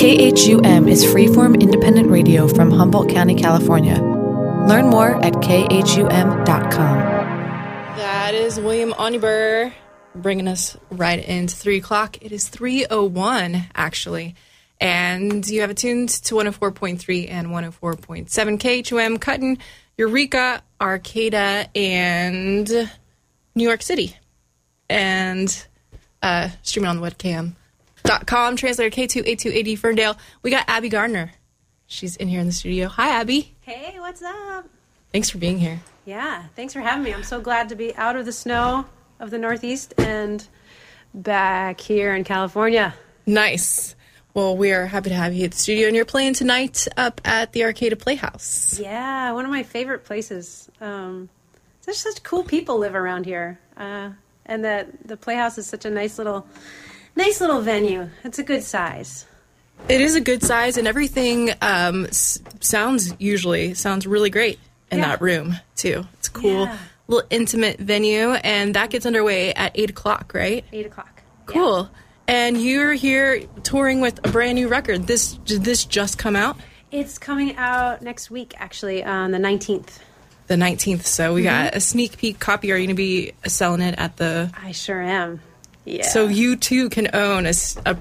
KHUM is freeform independent radio from Humboldt County, California. Learn more at khum.com. That is William Onyeber bringing us right into 3 o'clock. It is 3:01, actually. And you have it tuned to 104.3 and 104.7 KHUM, Cutting, Eureka, Arcata, and New York City. And streaming on the webcam.com, translator K28280 Ferndale. We got Abby Gardner. She's in here in the studio. Hi, Abby. Hey, what's up? Thanks for being here. Yeah, thanks for having me. I'm so glad to be out of the snow of the Northeast and back here in California. Nice. Well, we are happy to have you at the studio, and you're playing tonight up at the Arcata Playhouse. Yeah, one of my favorite places. There's such cool people live around here, and the Playhouse is such a nice little venue. It's a good size. It is a good size, and everything sounds really great in that room, too. It's a cool, little intimate venue, and that gets underway at 8 o'clock, right? 8 o'clock. Cool. Yeah. And you're here touring with a brand new record. Did this just come out? It's coming out next week, actually, on the 19th. The 19th, so we got a sneak peek copy. Are you going to be selling it at the... I sure am. Yeah. So you, too, can own a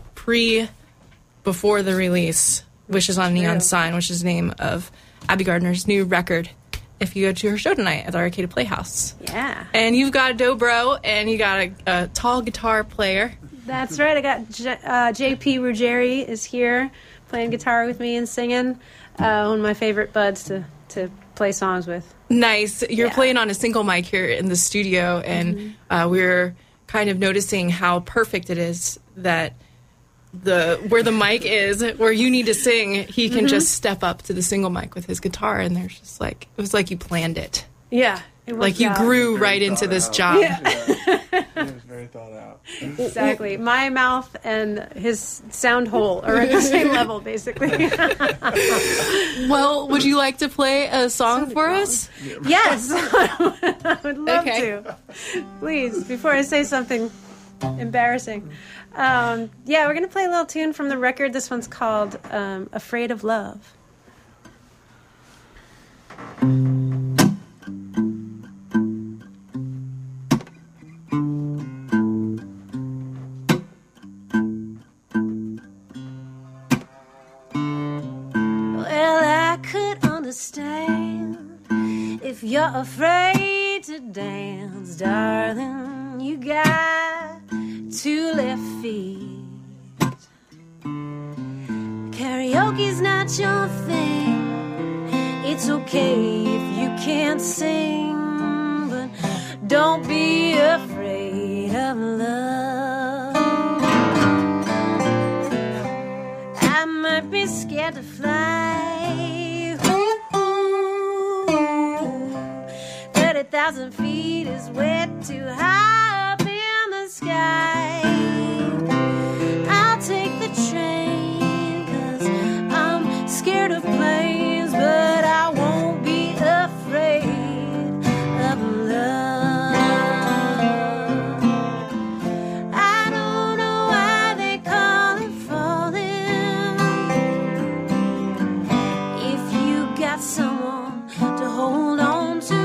before the release, Wishes on a Neon Sign, which is the name of Abby Gardner's new record, if you go to her show tonight at the Arcata Playhouse. Yeah. And you've got a dobro, and you got a tall guitar player. That's right. I got JP Ruggieri is here playing guitar with me and singing. One of my favorite buds to play songs with. Nice. You're playing on a single mic here in the studio, and we're kind of noticing how perfect it is that where the mic is, where you need to sing, he can just step up to the single mic with his guitar, and there's just it was like you planned it. Yeah. It was, you grew right into this job. Yeah. It was very thought out. Exactly. My mouth and his sound hole are at the same level, basically. Well, would you like to play a song for us? Yes. I would love to. Please, before I say something embarrassing. We're going to play a little tune from the record. This one's called Afraid of Love. If you're afraid to dance, darling, you got 2 left feet. Karaoke's not your thing. It's okay if you can't sing, but don't be afraid of love. I might be scared to fly. 30,000 feet is way too high up in the sky. I'll take the train, 'cause I'm scared of planes, but I won't be afraid of love. I don't know why they call it falling. If you got someone to hold on to,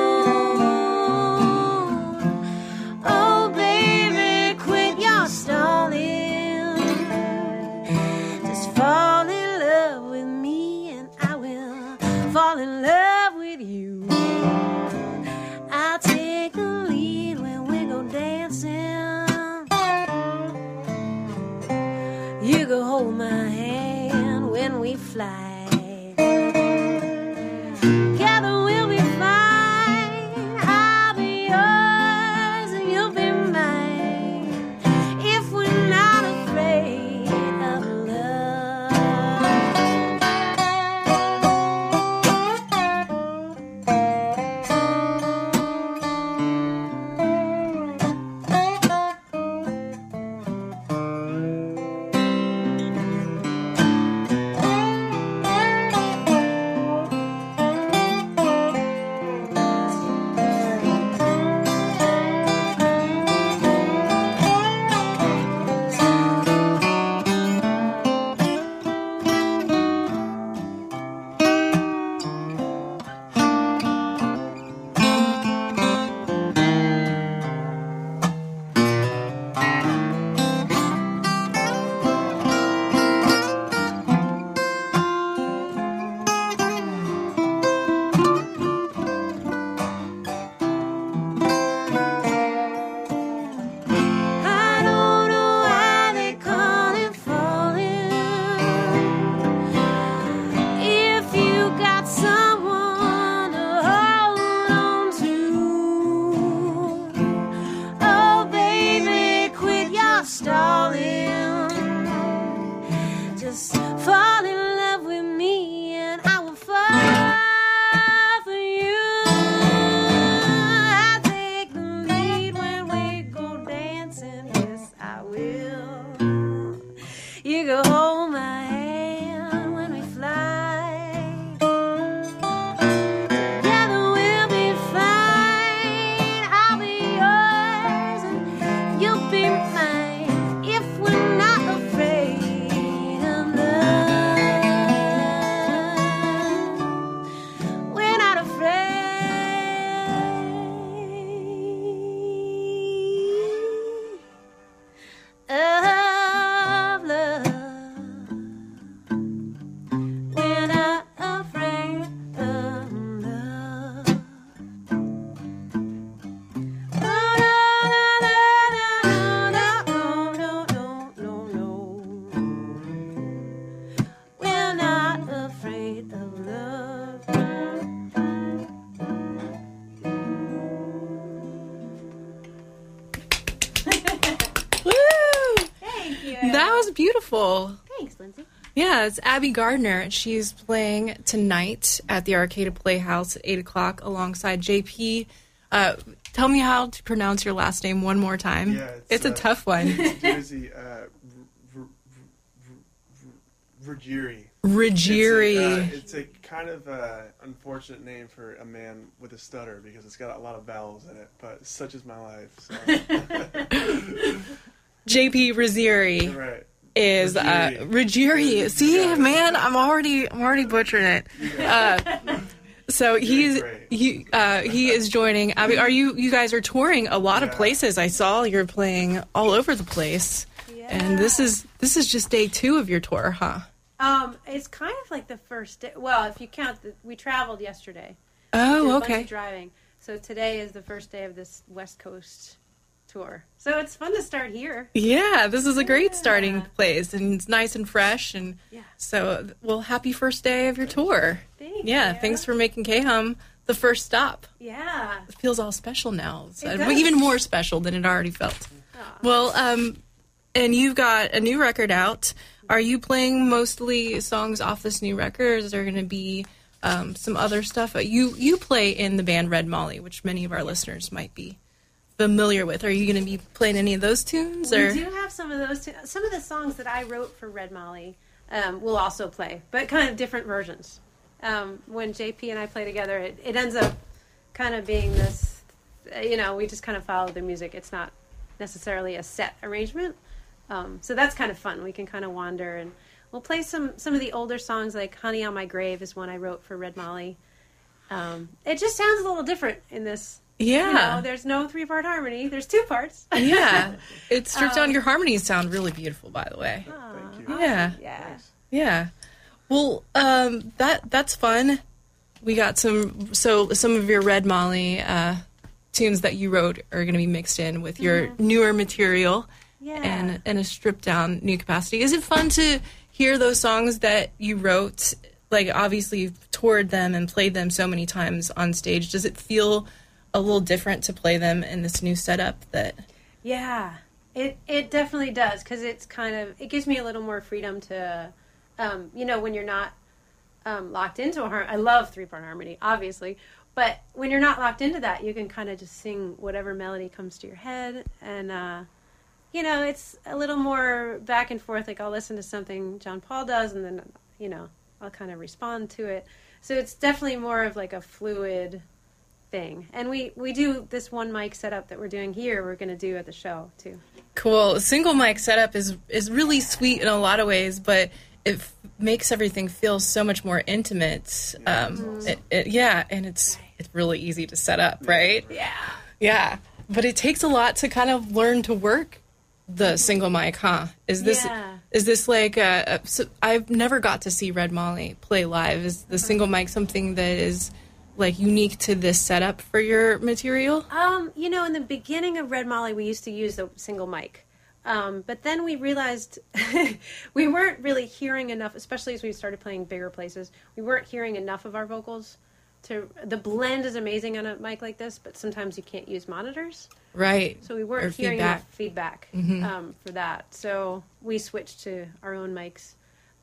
fall in love with you. I'll take the lead when we go dancing. You can hold my hand when we fly. Together we'll be fine. I'll be yours and you'll be mine. If we're not afraid of love. just fall in love with me and I will fall for you. I take the lead when we go dancing, yes I will. You go hold my hand when we fly. Together we'll be fine. I'll be yours and you'll be mine if we're not afraid of love. We're not afraid of love. We're not afraid of love. Oh, no, no. We're not afraid of love. Woo! Thank you. That was beautiful. Thanks, Lindsay. Yeah, it's Abby Gardner. She's playing tonight at the Arcada Playhouse at 8 o'clock alongside JP. Tell me how to pronounce your last name one more time. Yeah, it's a tough one. Jersey, Ruggieri. Ruggieri. It's a kind of unfortunate name for a man with a stutter because it's got a lot of vowels in it, but such is my life. So. JP Ruggieri. Right. Is Ruggieri. See, man, I'm already butchering it. So he is joining Abby. Are you guys are touring a lot of places? I saw you're playing all over the place. Yeah. And this is just day 2 of your tour, huh? It's kind of like the first day. Well, if you count we traveled yesterday. Oh, Did a bunch okay. of driving. So today is the first day of this West Coast tour. So it's fun to start here. Yeah, this is a great starting place, and it's nice and fresh. And so, well, happy first day of your tour. Thank Yeah, you. thanks for making K-Hum the first stop. Yeah. It feels all special now. It's It does. even more special than it already felt. Aw. Well, and you've got a new record out. Are you playing mostly songs off this new record, or is there going to be some other stuff? You play in the band Red Molly, which many of our listeners might be familiar with. Are you going to be playing any of those tunes? Or? We do have some of those. Some of the songs that I wrote for Red Molly we'll also play, but kind of different versions. When JP and I play together, it ends up kind of being this, we just kind of follow the music. It's not necessarily a set arrangement. So that's kind of fun. We can kind of wander, and we'll play some of the older songs, like Honey on My Grave is one I wrote for Red Molly. It just sounds a little different in this. Yeah. There's no 3-part harmony. There's 2 parts. Yeah. It stripped down. Your harmonies sound really beautiful, by the way. Thank you. Yeah. Yeah. Nice. Yeah. Well, that's fun. We got some of your Red Molly tunes that you wrote are going to be mixed in with your newer material and a stripped down new capacity. Is it fun to hear those songs that you wrote? Like, obviously you've toured them and played them so many times on stage. Does it feel a little different to play them in this new setup? Yeah, it definitely does, because it's it gives me a little more freedom to, when you're not locked into a harmony. I love 3-part harmony, obviously, but when you're not locked into that, you can kind of just sing whatever melody comes to your head, and it's a little more back and forth. Like, I'll listen to something John Paul does, and then I'll kind of respond to it. So it's definitely more of like a fluid thing. And we do this one mic setup that we're doing here, we're going to do at the show too. Cool. Single mic setup is really sweet in a lot of ways, but it makes everything feel so much more intimate. And it's really easy to set up, right? Yeah. But it takes a lot to kind of learn to work the single mic, huh? Is this like so I've never got to see Red Molly play live. Is the single mic something that is like unique to this setup for your material? In the beginning of Red Molly, we used to use the single mic. But then we realized we weren't really hearing enough, especially as we started playing bigger places. We weren't hearing enough of our vocals. The blend is amazing on a mic like this, but sometimes you can't use monitors. Right. So we weren't hearing enough feedback for that. So we switched to our own mics.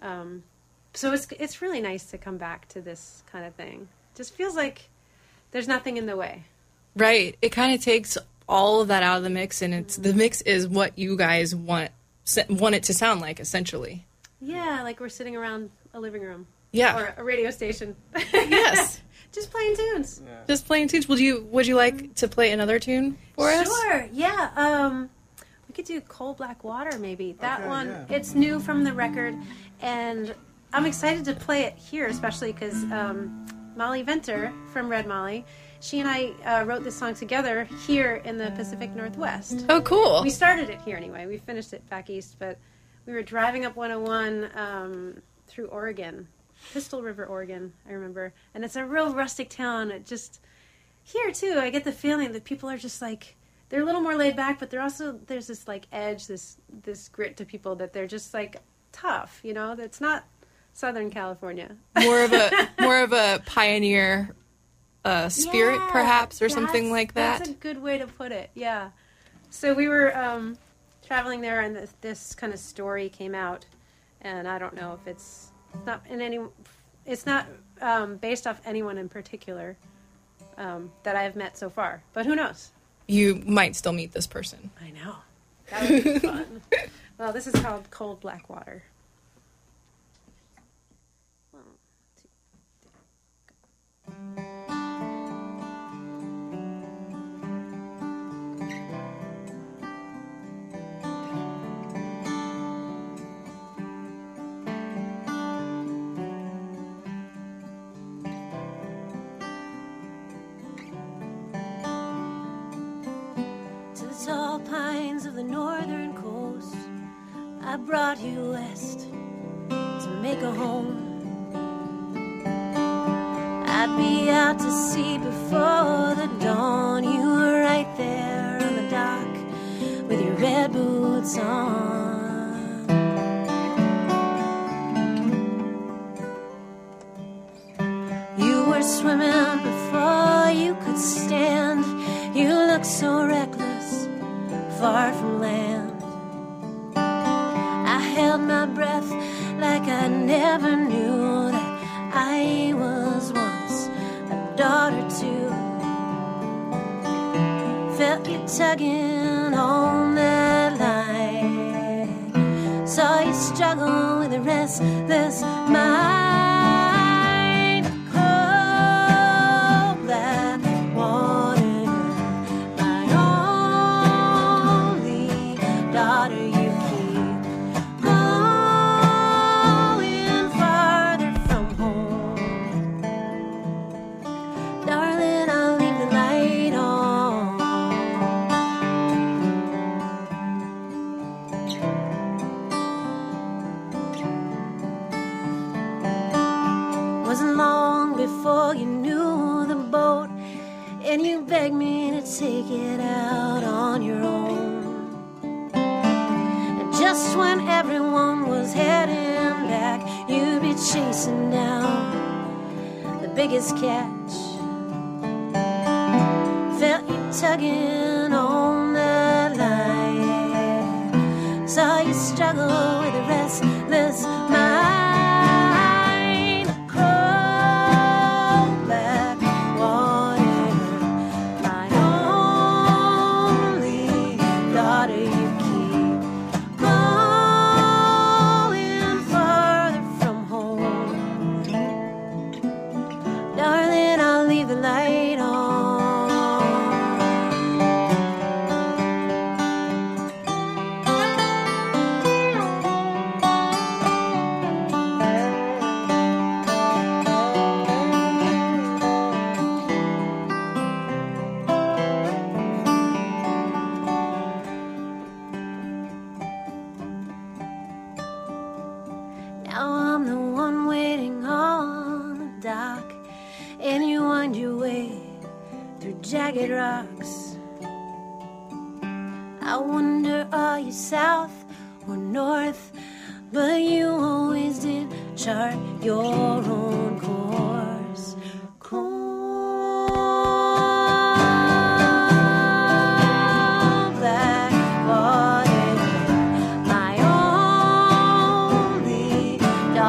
So it's really nice to come back to this kind of thing. Just feels like there's nothing in the way. Right. It kind of takes all of that out of the mix, and the mix is what you guys want it to sound like, essentially. Yeah, like we're sitting around a living room. Yeah. Or a radio station. Yes. Just playing tunes. Yeah. Just playing tunes. Would you like to play another tune for us? Sure, yeah. We could do Cold Black Water, maybe. That Okay, one, yeah. it's new from the record, and I'm excited to play it here, especially because Molly Venter from Red Molly, she and I wrote this song together here in the Pacific Northwest. Oh, cool. We started it here anyway. We finished it back east, but we were driving up 101 through Oregon, Pistol River, Oregon, I remember. And it's a real rustic town. It just, here too, I get the feeling that people are just like, they're a little more laid back, but there's this like edge, this grit to people that they're just like tough, you know? That's not Southern California. More of a pioneer spirit, Yeah, perhaps, or something like that. That's a good way to put it, yeah. So we were traveling there, and this kind of story came out, and I don't know if it's not based off anyone in particular that I've met so far, but who knows? You might still meet this person. I know. That would be fun. Well, this is called Cold Black Water. One, two, three, go. To the tall pines of the northern coast, I brought you west to make a home. I'd be out to sea before the dawn. You were right there on the dock with your red boots on. You were swimming before you could stand. You looked so reckless, far from land. I held my breath like I never knew that I was once a daughter too. Felt you tugging on that line. Saw you struggle with a restless mind. Cold black water, my only daughter. You keep going farther from home. Darling, I'll leave the light on. Wasn't long before you knew the boat, and you begged me to take it out on your own. And just when everyone was heading back, you'd be chasing down the biggest catch. Felt you tugging on that line. Saw you struggle with a restless mind. Cold black water, my only daughter. You keep going farther from home. Darling, I'll leave the light on. Now I'm the one waiting on the dock, and you wind your way through jagged rocks. I wonder, are you south or north? But you always did chart your own course. Cold black water, my only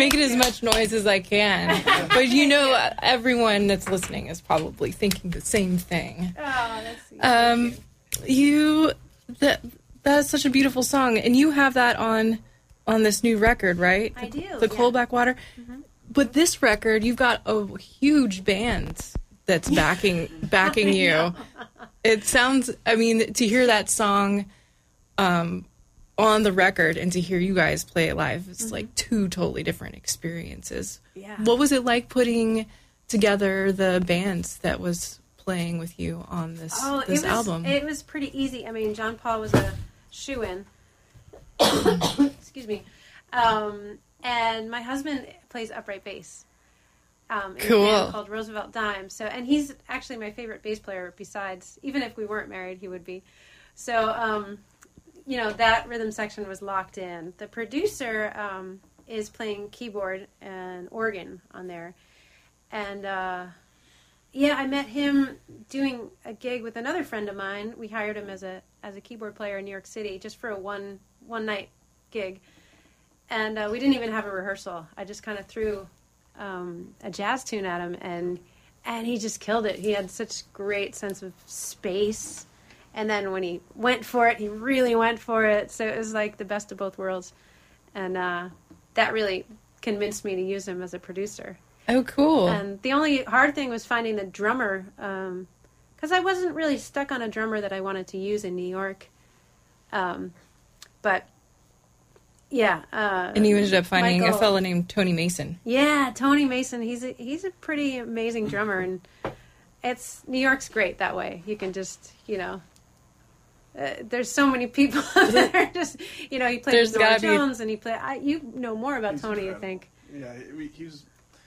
making as much noise as I can. But you know, everyone that's listening is probably thinking the same thing. Oh, that's sweet. That's such a beautiful song, and you have that on this new record, right? I do, The yeah. Cold Blackwater. Mm-hmm. But this record, you've got a huge band that's backing you. It sounds, I mean, to hear that song on the record and to hear you guys play it live, it's like two totally different experiences. Yeah. What was it like putting together the bands that was playing with you on this album? It was pretty easy. I mean, John Paul was a shoo-in. Excuse me. And my husband plays upright bass. In Cool. a band called Roosevelt Dime. So, and he's actually my favorite bass player. Besides, even if we weren't married, he would be. So, you know, that rhythm section was locked in. The producer is playing keyboard and organ on there, and yeah, I met him doing a gig with another friend of mine. We hired him as a keyboard player in New York City just for a one night gig, and we didn't even have a rehearsal. I just kind of threw a jazz tune at him, and he just killed it. He had such great sense of space, and then when he went for it, he really went for it. So it was like the best of both worlds, and that really convinced me to use him as a producer. Oh, cool. And the only hard thing was finding the drummer, because I wasn't really stuck on a drummer that I wanted to use in New York. But, yeah. And you ended up finding Michael, a fellow named Tony Mason. Yeah, Tony Mason. He's a pretty amazing drummer, and New York's great that way. You can just, you know, there's so many people that are just, you know, he played with Norah Jones, and you know more about Tony, incredible. I think. Yeah, he's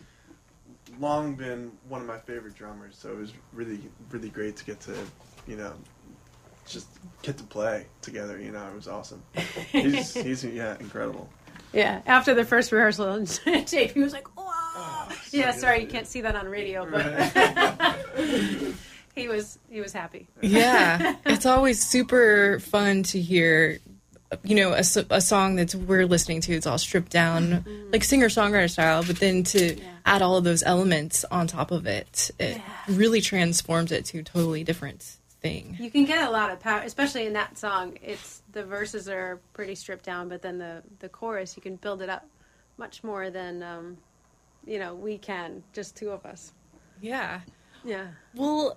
long been one of my favorite drummers, so it was really, really great to get to, you know, just get to play together. You know, it was awesome. He's incredible. Yeah, after the first rehearsal, JP was like, "Whoa!" Yeah, sorry, you can't see that on radio, but he was happy. Yeah, it's always super fun to hear, you know, a song that we're listening to. It's all stripped down, like singer-songwriter style, but then to add all of those elements on top of it, it really transforms it to a totally different thing. You can get a lot of power, especially in that song. The verses are pretty stripped down, but then the chorus, you can build it up much more than, you know, we can, just two of us. Yeah. Yeah. Well,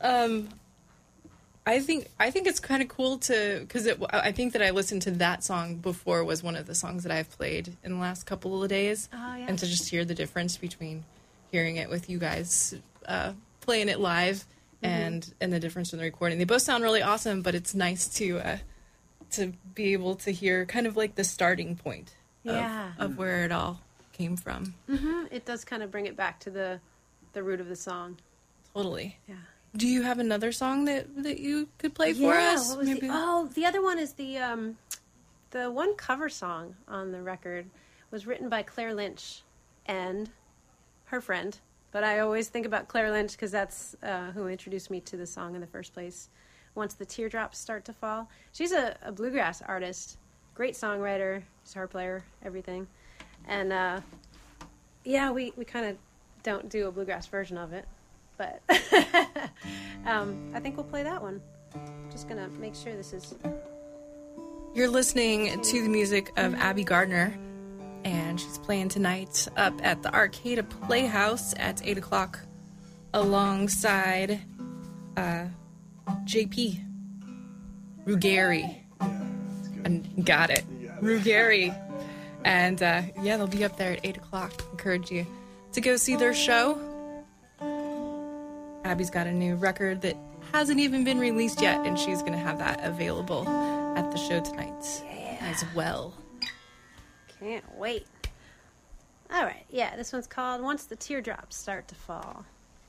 I think it's kind of cool because I think that I listened to that song before was one of the songs that I've played in the last couple of days, and to just hear the difference between hearing it with you guys playing it live and the difference in the recording. They both sound really awesome, but it's nice to be able to hear kind of like the starting point of where it all came from. Mm-hmm. It does kind of bring it back to the root of the song. Totally. Yeah. Do you have another song that you could play for us? What was the other one is the one cover song on the record was written by Claire Lynch and her friend. But I always think about Claire Lynch because that's who introduced me to the song in the first place. Once the Teardrops Start to Fall. She's a bluegrass artist, great songwriter, guitar player, everything. And we kind of don't do a bluegrass version of it. But I think we'll play that one. Just going to make sure this is... You're listening to the music of Abby Gardner, and she's playing tonight up at the Arcada Playhouse at 8 o'clock alongside JP Ruggieri. Got it. Ruggieri. And they'll be up there at 8 o'clock. Encourage you to go see their show. Abby's got a new record that hasn't even been released yet, and she's going to have that available at the show tonight as well. Can't wait. All right, this one's called Once the Teardrops Start to Fall.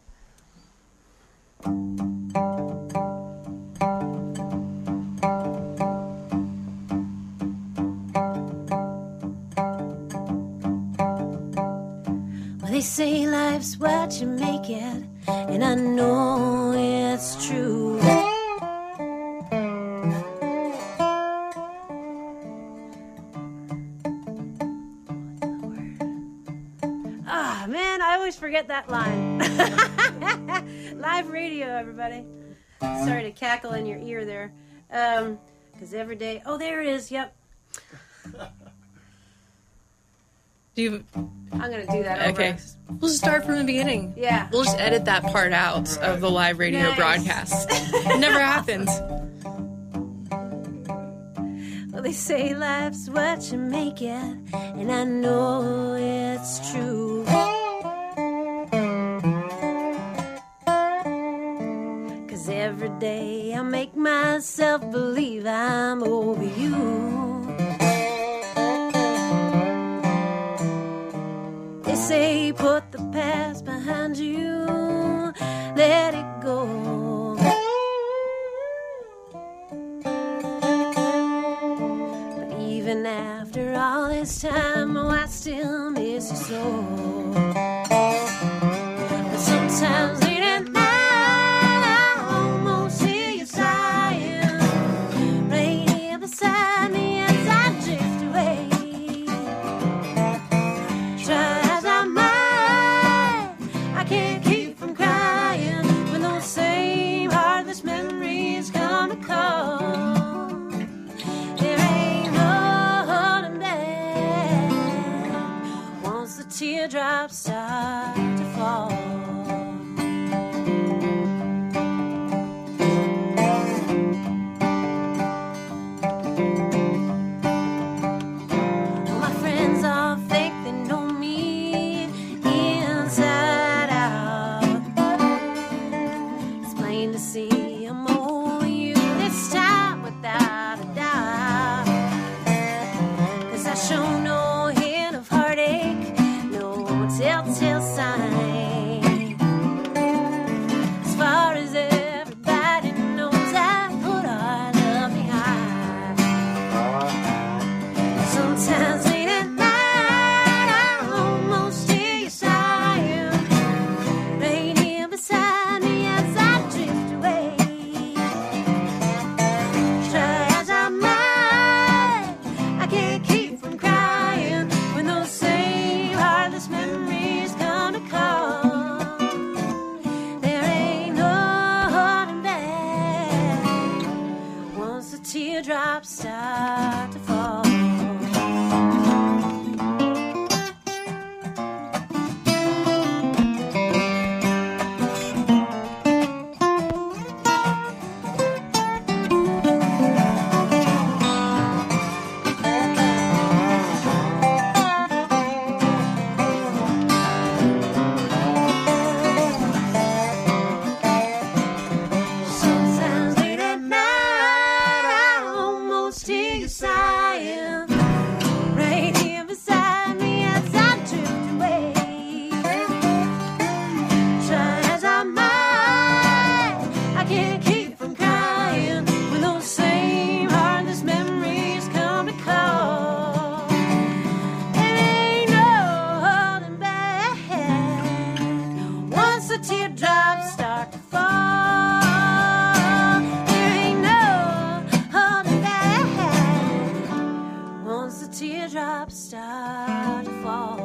Well, they say life's what you make it, and I know it's true. always forget that line. Live radio, everybody. Sorry to cackle in your ear there. Because every day... Oh, there it is. Yep. I'm going to do that over. Okay. We'll just start from the beginning. Yeah. We'll just edit that part out of the live radio Nice. broadcast. It never happens. Well, they say life's what you make it, and I know it's true. 'Cause every day I make myself believe I'm over you. They say put the past behind you, let it go. But even after all this time, oh, I still miss you so. But sometimes late at night, I almost hear you sighing, right here beside me as I drift away. Try as I might, I can't keep from crying when those same heartless memories come to call. There ain't no holding back once the teardrops start to fall. My friends all think they know me inside out. It's plain to see I'm over you this time without a doubt. 'Cause I show no hint of heartache, no telltale sign. As far as everybody knows, I put our love behind. Sometimes late at night, I almost hear you sighing, right here beside me as I drift away. Try as I might, I can't keep from crying when those same heartless memories come to call. There ain't no holding back once the teardrops start to fall. Sometimes late at night, I almost hear you sighing, right here beside me as I drift away. Try as I might, I can't keep from crying when those same heartless memories come to call. There ain't no holding back once the teardrops start to fall. There ain't no holding back once the teardrops start to fall.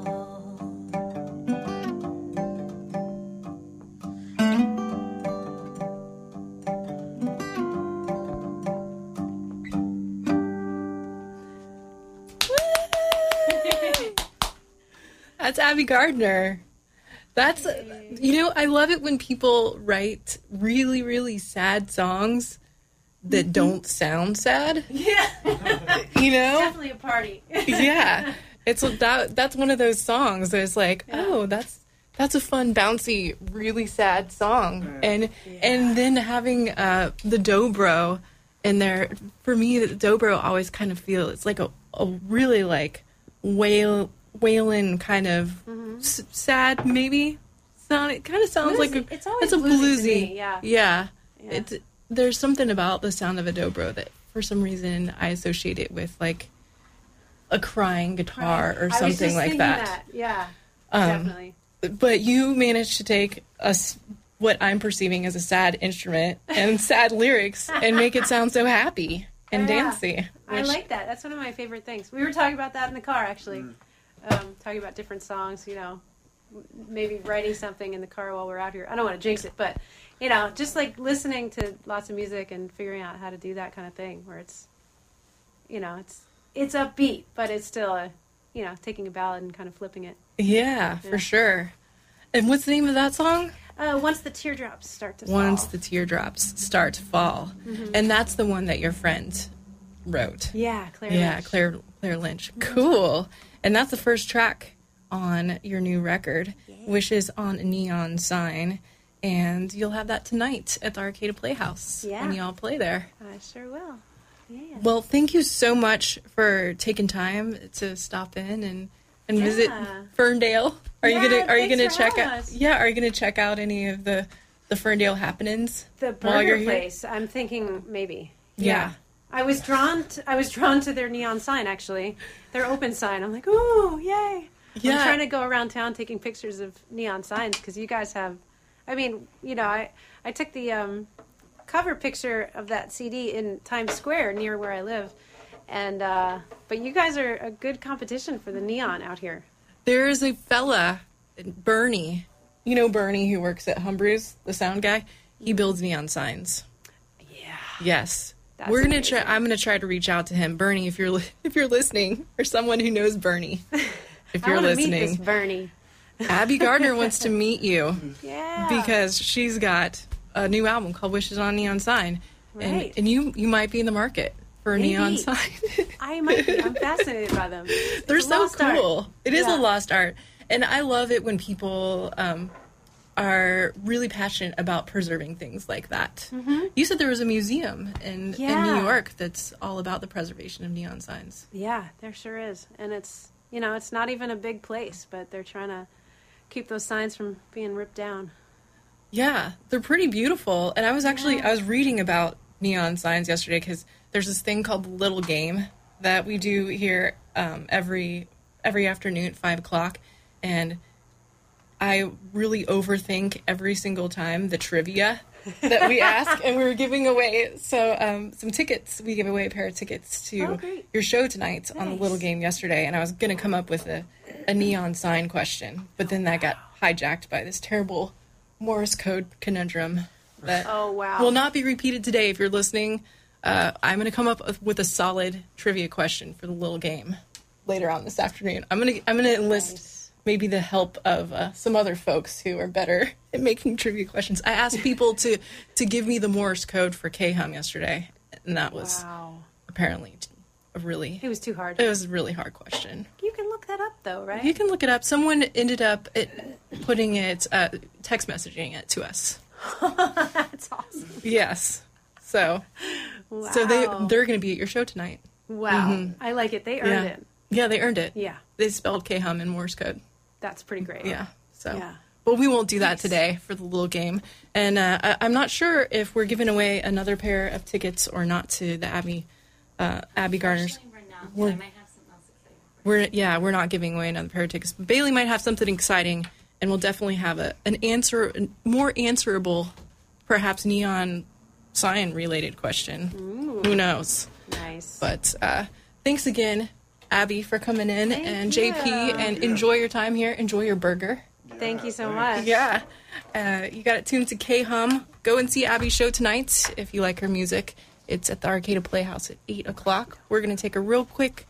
That's Abby Gardner. That's, I love it when people write really, really sad songs that don't sound sad. Yeah, definitely a party. Yeah. It's that's one of those songs that's like, oh, that's a fun, bouncy, really sad song. And then having the dobro in there, for me, the dobro always kind of feels, it's like a really like wailing kind of sad, maybe. It kind of sounds like It's always a bluesy to bluesy. me, yeah. Yeah. There's something about the sound of a dobro that for some reason I associate it with like a crying guitar or something like that. Yeah, definitely. But you managed to take what I'm perceiving as a sad instrument and sad lyrics and make it sound so happy and dancey. I like that. That's one of my favorite things. We were talking about that in the car, actually. Talking about different songs, maybe writing something in the car while we're out here. I don't want to jinx it, but you know, just like listening to lots of music and figuring out how to do that kind of thing, where it's, you know, it's upbeat, but it's still a, you know, taking a ballad and kind of flipping it. Yeah, for sure. And what's the name of that song? Once the teardrops start to fall. Once the teardrops start to fall. Mm-hmm. And that's the one that your friend wrote. Yeah, Claire Lynch. Claire Lynch. Cool. And that's the first track on your new record, Wishes on a Neon Sign. And you'll have that tonight at the Arcade Playhouse when y'all play there. I sure will. Yeah. Well, thank you so much for taking time to stop in and visit Ferndale. Are you gonna check out? Yeah, are you gonna check out any of the Ferndale happenings? The burger place. I'm thinking maybe. Yeah. I was drawn to their neon sign, actually, their open sign. I'm like, ooh, yay! Yeah. I'm trying to go around town taking pictures of neon signs because you guys have. I mean, you know, I took the cover picture of that CD in Times Square near where I live, and but you guys are a good competition for the neon out here. There is a fella, Bernie. You know Bernie, who works at Humbrew's, the sound guy. He builds neon signs. Yeah. Yes. That's We're gonna amazing. try. I'm gonna try to reach out to him, Bernie. If you're listening, or someone who knows Bernie, if you're I want to listening, meet this Bernie. Abby Gardner wants to meet you. Yeah. Because she's got a new album called Wishes on a Neon Sign, Right. and you might be in the market for a Maybe. neon sign. I might be. I'm fascinated by them. They're It's a so lost cool. art. It is Yeah. a lost art, and I love it when people are really passionate about preserving things like that. Mm-hmm. You said there was a museum in New York that's all about the preservation of neon signs. Yeah, there sure is. And it's, you know, it's not even a big place, but they're trying to keep those signs from being ripped down. Yeah, they're pretty beautiful. And I was reading about neon signs yesterday because there's this thing called the Little Game that we do here every afternoon at 5 o'clock. And I really overthink every single time the trivia that we ask. And we were giving away some tickets. We gave away a pair of tickets to your show tonight on the Little Game yesterday. And I was going to come up with a neon sign question. But then that got hijacked by this terrible Morse code conundrum that will not be repeated today. If you're listening, I'm going to come up with a solid trivia question for the Little Game later on this afternoon. I'm going to enlist maybe the help of some other folks who are better at making trivia questions. I asked people to give me the Morse code for K-Hum yesterday, and that was apparently It was too hard. It was a really hard question. You can look that up, though, right? You can look it up. Someone ended up putting it, text messaging it to us. That's awesome. Yes. So they're going to be at your show tonight. Wow. Mm-hmm. I like it. They earned it. Yeah, they earned it. Yeah. They spelled K-Hum in Morse code. That's pretty great. Yeah. So. Yeah. But we won't do that today for the Little Game. And I'm not sure if we're giving away another pair of tickets or not to the Abby Gardner's. We're not, but I might have something else exciting. We're not giving away another pair of tickets. But Bailey might have something exciting, and we'll definitely have more answerable, perhaps neon sign related question. Ooh. Who knows? Nice. But thanks again, Abby, for coming in, Thank and you. JP, and enjoy your time here. Enjoy your burger. Thank you so much. Yeah. You got it tuned to K-Hum. Go and see Abby's show tonight if you like her music. It's at the Arcade Playhouse at 8 o'clock. We're going to take a real quick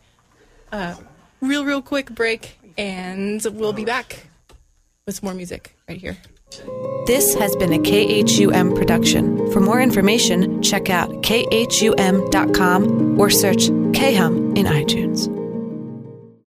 break, and we'll be back with some more music right here. This has been a KHUM production. For more information, check out khum.com or search KHUM in iTunes.